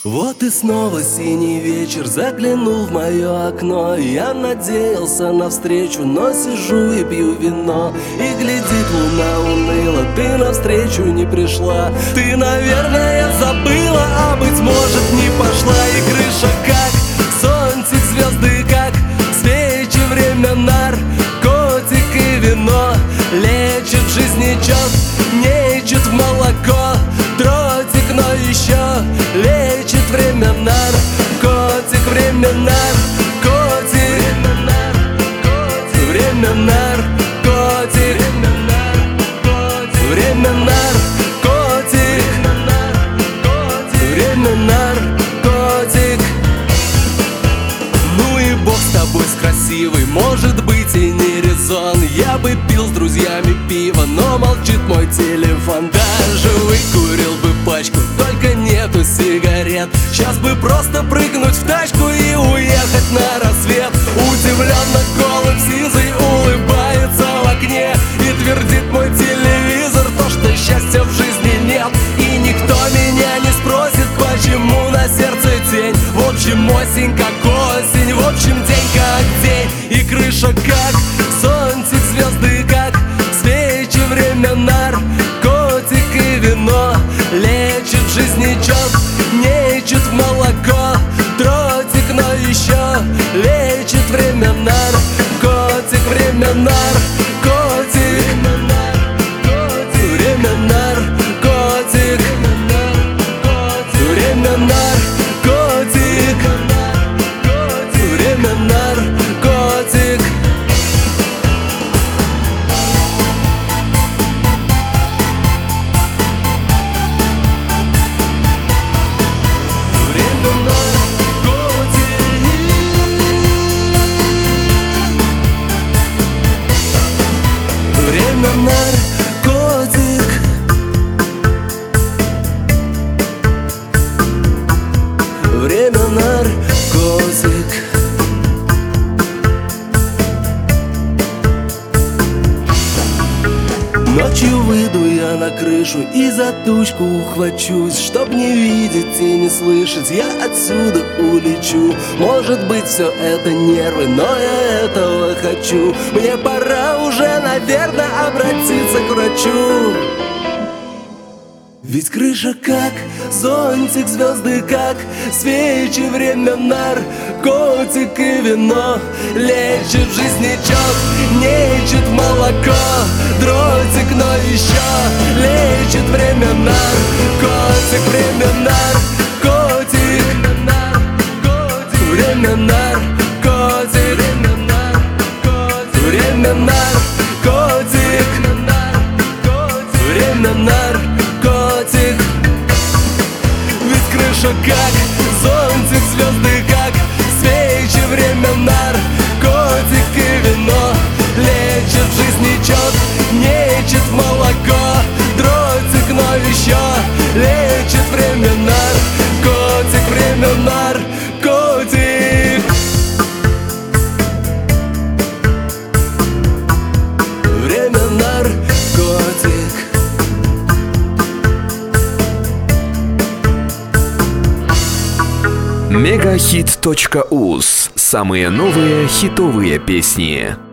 Вот и снова синий вечер заглянул в мое окно. Я надеялся на встречу, но сижу и пью вино. И глядит луна уныло, ты навстречу не пришла. Ты, наверное, забыла, а быть может не пошла. И крыша как зонтик, звезды как свечи, время наркотик и вино. Лечит жизнечет, нечет в молоко. Дротик, но еще лечит время наркотик, время наркотик, время наркотик, время наркотик, время наркотик. Ну и бог с тобой, с красивой, может быть и не резон. Я бы пил с друзьями пиво, но молчит мой телефон. Даже выкурил бы пачку, только нету сигарет. Сейчас бы просто прыгнуть в тачку и уехать на рассвет. Удивленно голубь сизый улыбается в окне и твердит мой телевизор то, что счастья в жизни нет. И никто меня не спросит, почему на сердце тень. В общем, осень как осень, в общем, день как день. И крыша как зонтик, звезды как свечи, время наркотик и вино. Лечит жизнечет, нечет в молоко. Дротик, но еще лечит время наркотик, время наркотик, время наркотик, время наркотик, время наркотик. Время наркотик. Время наркотик. Ночью выйду я на крышу и за тучку ухвачусь. Чтоб не видеть и не слышать, я отсюда улечу. Может быть, все это нервы, но я этого хочу. Мне пора уже, наверное, обратиться к врачу. Ведь крыша как зонтик, звезды как свечи, время наркотик и вино. Лечит жизнечет, нечет молоко. Дротик, но еще лечит время наркотик, время наркотик, время наркотик, время наркотик, время наркотик. Ведь крыша как зонтик, звезды как свечи, время наркотик и вино. Лечит жизнечет, нечет в молоко. Дротик, но еще лечит время наркотик, время наркотик, время наркотик. Мегахит.уз. Самые новые хитовые песни.